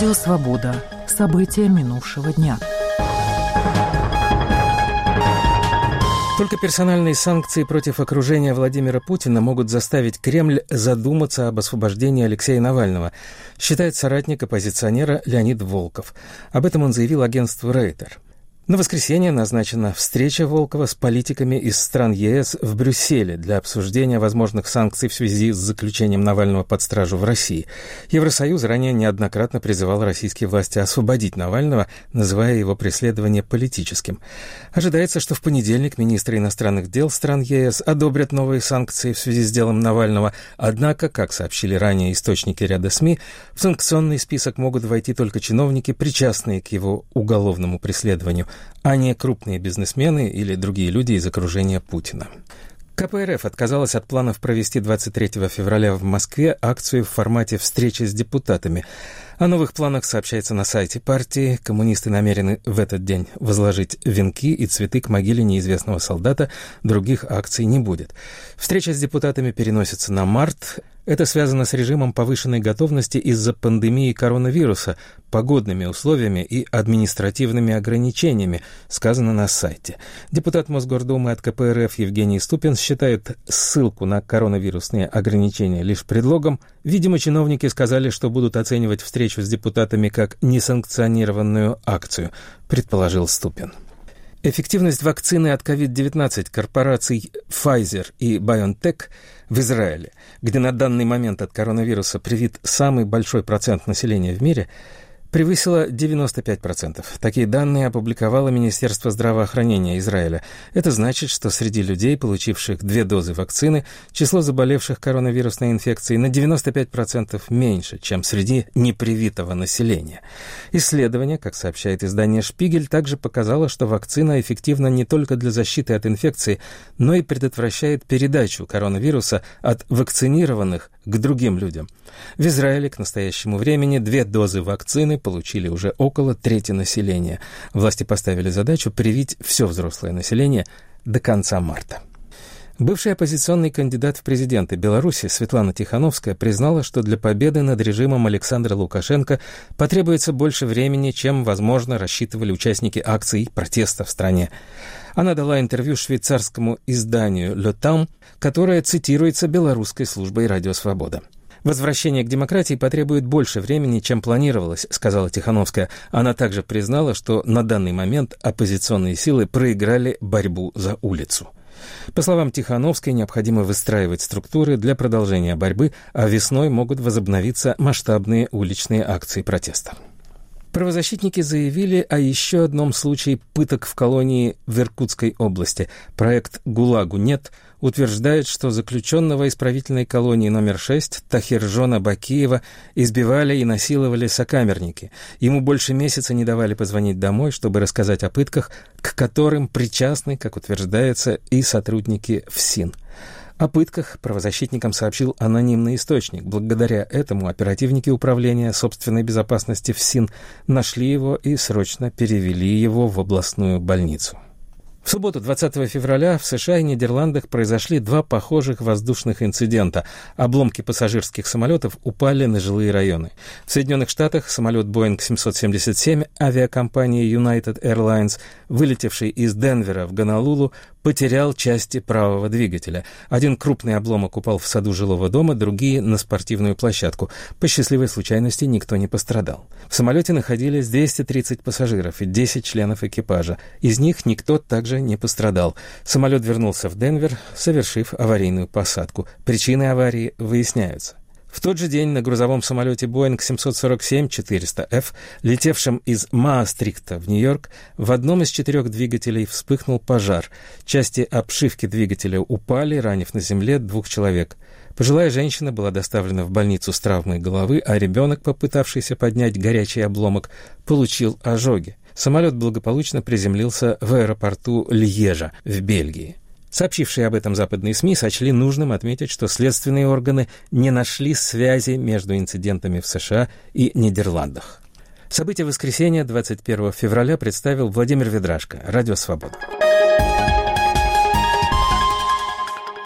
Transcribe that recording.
Радио «Свобода». События минувшего дня. Только персональные санкции против окружения Владимира Путина могут заставить Кремль задуматься об освобождении Алексея Навального, считает соратник оппозиционера Леонид Волков. Об этом он заявил агентству «Рейтер». На воскресенье назначена встреча Волкова с политиками из стран ЕС в Брюсселе для обсуждения возможных санкций в связи с заключением Навального под стражу в России. Евросоюз ранее неоднократно призывал российские власти освободить Навального, называя его преследование политическим. Ожидается, что в понедельник министры иностранных дел стран ЕС одобрят новые санкции в связи с делом Навального. Однако, как сообщили ранее источники ряда СМИ, в санкционный список могут войти только чиновники, причастные к его уголовному преследованию, а не крупные бизнесмены или другие люди из окружения Путина. КПРФ отказалась от планов провести 23 февраля в Москве акцию в формате встречи с депутатами. О новых планах сообщается на сайте партии. Коммунисты намерены в этот день возложить венки и цветы к могиле неизвестного солдата. Других акций не будет. Встреча с депутатами переносится на март. Это связано с режимом повышенной готовности из-за пандемии коронавируса, погодными условиями и административными ограничениями, сказано на сайте. Депутат Мосгордумы от КПРФ Евгений Ступин считает ссылку на коронавирусные ограничения лишь предлогом. Видимо, чиновники сказали, что будут оценивать встречу с депутатами как несанкционированную акцию, предположил Ступин. Эффективность вакцины от COVID-19 корпораций Pfizer и BioNTech в Израиле, где на данный момент от коронавируса привит самый большой процент населения в мире, превысила 95%. Такие данные опубликовало Министерство здравоохранения Израиля. Это значит, что среди людей, получивших 2 дозы вакцины, число заболевших коронавирусной инфекцией на 95% меньше, чем среди непривитого населения. Исследование, как сообщает издание «Шпигель», также показало, что вакцина эффективна не только для защиты от инфекции, но и предотвращает передачу коронавируса от вакцинированных к другим людям. В Израиле к настоящему времени 2 дозы вакцины получили уже около трети населения. Власти поставили задачу привить все взрослое население до конца марта. Бывший оппозиционный кандидат в президенты Беларуси Светлана Тихановская признала, что для победы над режимом Александра Лукашенко потребуется больше времени, чем, возможно, рассчитывали участники акций протеста в стране. Она дала интервью швейцарскому изданию «Le Temps», которое цитируется белорусской службой «Радио Свобода». «Возвращение к демократии потребует больше времени, чем планировалось», — сказала Тихановская. Она также признала, что на данный момент оппозиционные силы проиграли борьбу за улицу. По словам Тихановской, необходимо выстраивать структуры для продолжения борьбы, а весной могут возобновиться масштабные уличные акции протеста. Правозащитники заявили о еще одном случае пыток в колонии в Иркутской области. Проект «ГУЛАГу нет» утверждает, что заключенного исправительной колонии номер 6 Тахиржона Бакиева избивали и насиловали сокамерники. Ему больше месяца не давали позвонить домой, чтобы рассказать о пытках, к которым причастны, как утверждается, и сотрудники ФСИН. О пытках правозащитникам сообщил анонимный источник. Благодаря этому оперативники Управления собственной безопасности ФСИН нашли его и срочно перевели его в областную больницу. В субботу, 20 февраля, в США и Нидерландах произошли 2 похожих воздушных инцидента. Обломки пассажирских самолетов упали на жилые районы. В Соединенных Штатах самолет Boeing 777 авиакомпании United Airlines, вылетевший из Денвера в Гонолулу, потерял части правого двигателя. Один крупный обломок упал в саду жилого дома, другие — на спортивную площадку. По счастливой случайности никто не пострадал. В самолете находились 230 пассажиров и 10 членов экипажа. Из них никто также не пострадал. Самолет вернулся в Денвер, совершив аварийную посадку. Причины аварии выясняются. В тот же день на грузовом самолете Boeing 747-400F, летевшем из Маастрихта в Нью-Йорк, в одном из 4 двигателей вспыхнул пожар. Части обшивки двигателя упали, ранив на земле 2 человек. Пожилая женщина была доставлена в больницу с травмой головы, а ребенок, попытавшийся поднять горячий обломок, получил ожоги. Самолет благополучно приземлился в аэропорту Льежа в Бельгии. Сообщившие об этом западные СМИ сочли нужным отметить, что следственные органы не нашли связи между инцидентами в США и Нидерландах. События воскресенья 21 февраля представил Владимир Ведрашко, Радио Свобода.